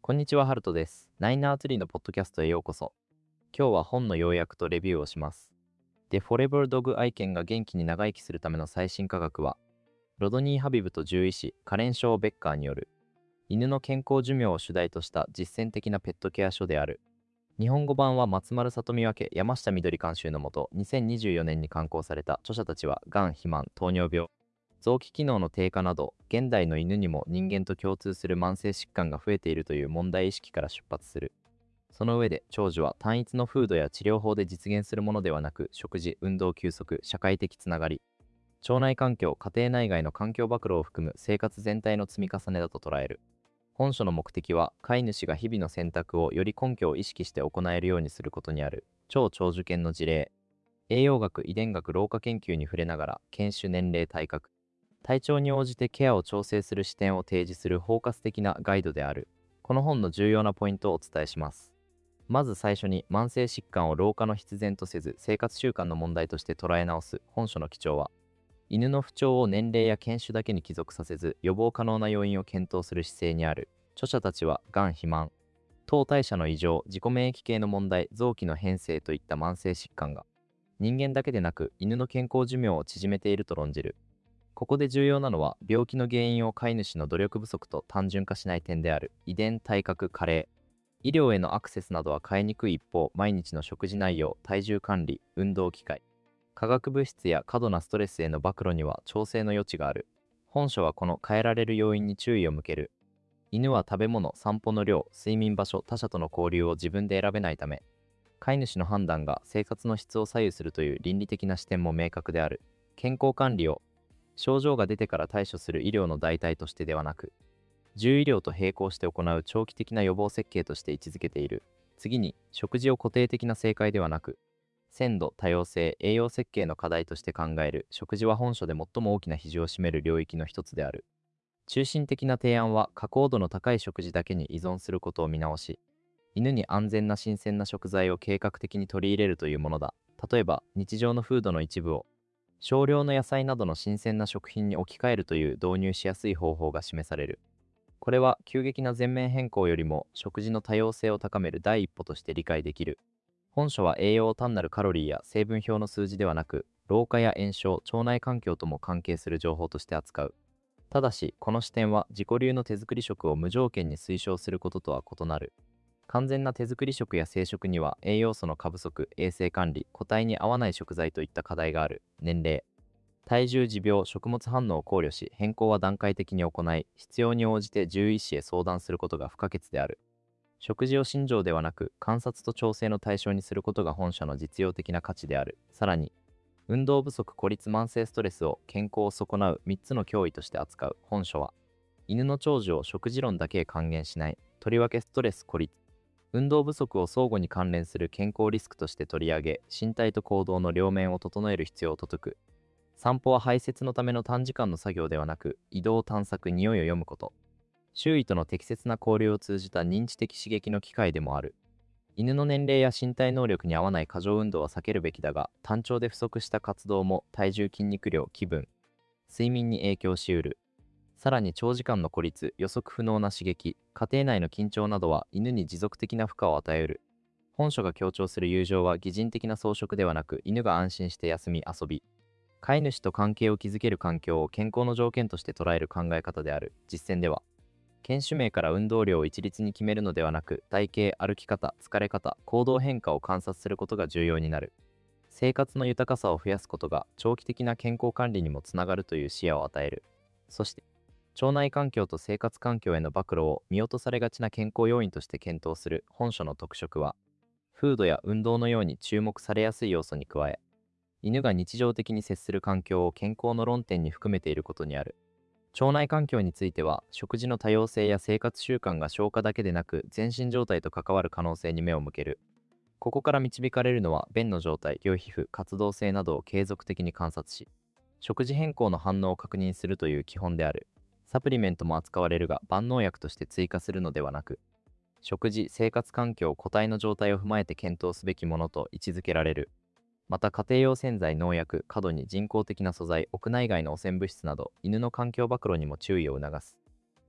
こんにちは、ハルトです。ナイナーツリーのポッドキャストへようこそ。今日は本の要約とレビューをします。The Forever Dog 愛犬が元気に長生きするための最新科学は、ロドニー・ハビブと獣医師、カレン・ショー・ベッカーによる、犬の健康寿命を主題とした実践的なペットケア書である。日本語版は松丸里見分け、山下みどり監修のもと、2024年に刊行された。著者たちは、がん、肥満、糖尿病、臓器機能の低下など、現代の犬にも人間と共通する慢性疾患が増えているという問題意識から出発する。その上で、長寿は単一の風土や治療法で実現するものではなく、食事、運動休息、社会的つながり、腸内環境、家庭内外の環境暴露を含む生活全体の積み重ねだと捉える。本書の目的は、飼い主が日々の選択をより根拠を意識して行えるようにすることにある。超長寿犬の事例、栄養学、遺伝学、老化研究に触れながら、犬種、年齢、体格、体調に応じてケアを調整する視点を提示する包括的なガイドである。この本の重要なポイントをお伝えします。まず最初に、慢性疾患を老化の必然とせず生活習慣の問題として捉え直す。本書の基調は、犬の不調を年齢や犬種だけに帰属させず予防可能な要因を検討する姿勢にある。著者たちは、がん、肥満、糖代謝の異常、自己免疫系の問題、臓器の変性といった慢性疾患が人間だけでなく犬の健康寿命を縮めていると論じる。ここで重要なのは、病気の原因を飼い主の努力不足と単純化しない点である。遺伝、体格、加齢、医療へのアクセスなどは変えにくい一方、毎日の食事内容、体重管理、運動機会、化学物質や過度なストレスへの暴露には調整の余地がある。本書はこの変えられる要因に注意を向ける。犬は食べ物、散歩の量、睡眠場所、他者との交流を自分で選べないため、飼い主の判断が生活の質を左右するという倫理的な視点も明確である。健康管理を症状が出てから対処する医療の代替としてではなく、獣医療と並行して行う長期的な予防設計として位置づけている。次に、食事を固定的な正解ではなく、鮮度、多様性、栄養設計の課題として考える。食事は本書で最も大きな比重を占める領域の一つである。中心的な提案は、加工度の高い食事だけに依存することを見直し、犬に安全な新鮮な食材を計画的に取り入れるというものだ。例えば、日常のフードの一部を少量の野菜などの新鮮な食品に置き換えるという導入しやすい方法が示される。これは急激な全面変更よりも食事の多様性を高める第一歩として理解できる。本書は栄養を単なるカロリーや成分表の数字ではなく、老化や炎症、腸内環境とも関係する情報として扱う。ただし、この視点は自己流の手作り食を無条件に推奨することとは異なる。完全な手作り食や生食には栄養素の過不足、衛生管理、個体に合わない食材といった課題がある。年齢、体重、持病、食物反応を考慮し、変更は段階的に行い、必要に応じて獣医師へ相談することが不可欠である。食事を信条ではなく、観察と調整の対象にすることが本書の実用的な価値である。さらに、運動不足、孤立、慢性ストレスを健康を損なう3つの脅威として扱う。本書は、犬の長寿を食事論だけへ還元しない。とりわけストレス、孤立、運動不足を相互に関連する健康リスクとして取り上げ、身体と行動の両面を整える必要を説く。散歩は排泄のための短時間の作業ではなく、移動、探索、匂いを読むこと、周囲との適切な交流を通じた認知的刺激の機会でもある。犬の年齢や身体能力に合わない過剰運動は避けるべきだが、単調で不足した活動も体重、筋肉量、気分、睡眠に影響しうる。さらに長時間の孤立、予測不能な刺激、家庭内の緊張などは犬に持続的な負荷を与える。本書が強調する友情は擬人的な装飾ではなく、犬が安心して休み遊び、飼い主と関係を築ける環境を健康の条件として捉える考え方である。実践では、犬種名から運動量を一律に決めるのではなく、体型、歩き方、疲れ方、行動変化を観察することが重要になる。生活の豊かさを増やすことが長期的な健康管理にもつながるという視野を与える。そして、腸内環境と生活環境への暴露を見落とされがちな健康要因として検討する。本書の特色は、フードや運動のように注目されやすい要素に加え、犬が日常的に接する環境を健康の論点に含めていることにある。腸内環境については、食事の多様性や生活習慣が消化だけでなく全身状態と関わる可能性に目を向ける。ここから導かれるのは、便の状態、両皮膚、活動性などを継続的に観察し、食事変更の反応を確認するという基本である。サプリメントも扱われるが、万能薬として追加するのではなく、食事、生活環境、個体の状態を踏まえて検討すべきものと位置づけられる。また、家庭用洗剤、農薬、過度に人工的な素材、屋内外の汚染物質など、犬の環境暴露にも注意を促す。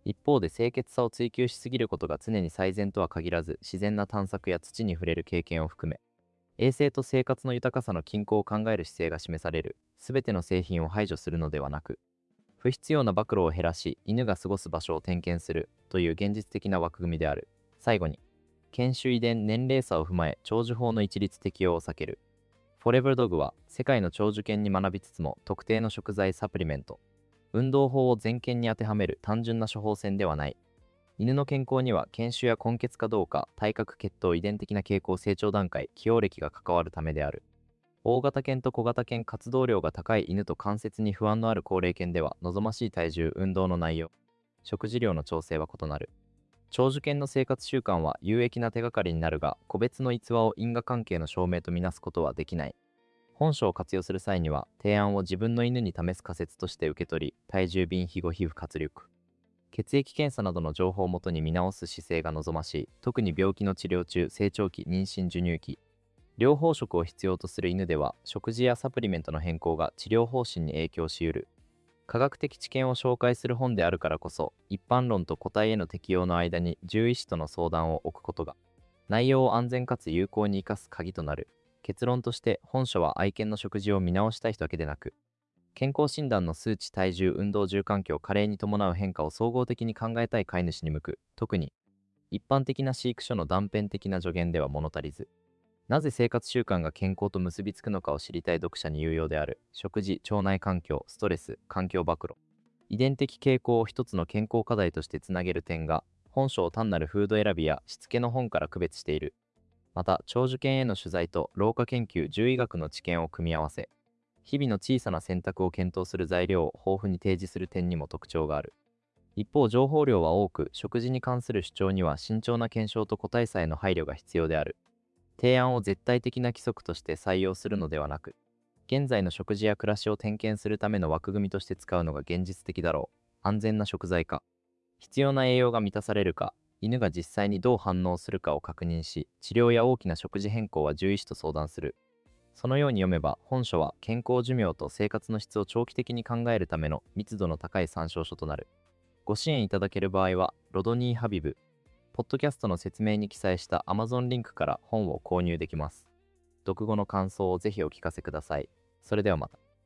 一方で清潔さを追求しすぎることが常に最善とは限らず、自然な探索や土に触れる経験を含め、衛生と生活の豊かさの均衡を考える姿勢が示される。すべての製品を排除するのではなく、不必要な暴露を減らし、犬が過ごす場所を点検するという現実的な枠組みである。最後に、犬種遺伝年齢差を踏まえ長寿法の一律適用を避ける。フォレバードグは世界の長寿犬に学びつつも特定の食材サプリメント、運動法を全犬に当てはめる単純な処方箋ではない。犬の健康には犬種や根血かどうか、体格血統遺伝的な傾向成長段階、起用歴が関わるためである。大型犬と小型犬、活動量が高い犬と関節に不安のある高齢犬では望ましい体重、運動の内容、食事量の調整は異なる。長寿犬の生活習慣は有益な手がかりになるが、個別の逸話を因果関係の証明とみなすことはできない。本書を活用する際には、提案を自分の犬に試す仮説として受け取り、体重、便秘後皮膚活力、血液検査などの情報をもとに見直す姿勢が望ましい。特に病気の治療中、成長期、妊娠、授乳期、療法食を必要とする犬では、食事やサプリメントの変更が治療方針に影響しうる。科学的知見を紹介する本であるからこそ、一般論と個体への適用の間に獣医師との相談を置くことが、内容を安全かつ有効に生かす鍵となる。結論として、本書は愛犬の食事を見直したい人だけでなく、健康診断の数値、体重、運動、住環境、加齢に伴う変化を総合的に考えたい飼い主に向く。特に、一般的な飼育書の断片的な助言では物足りず、なぜ生活習慣が健康と結びつくのかを知りたい読者に有用である。食事、腸内環境、ストレス、環境暴露、遺伝的傾向を一つの健康課題としてつなげる点が、本書を単なるフード選びやしつけの本から区別している。また、長寿犬への取材と老化研究、獣医学の知見を組み合わせ、日々の小さな選択を検討する材料を豊富に提示する点にも特徴がある。一方、情報量は多く、食事に関する主張には慎重な検証と個体差への配慮が必要である。提案を絶対的な規則として採用するのではなく、現在の食事や暮らしを点検するための枠組みとして使うのが現実的だろう。安全な食材か、必要な栄養が満たされるか、犬が実際にどう反応するかを確認し、治療や大きな食事変更は獣医師と相談する。そのように読めば、本書は健康寿命と生活の質を長期的に考えるための密度の高い参照書となる。ご支援いただける場合は、ロドニー・ハビブ、ポッドキャストの説明に記載した Amazon リンクから本を購入できます。読後の感想をぜひお聞かせください。それではまた。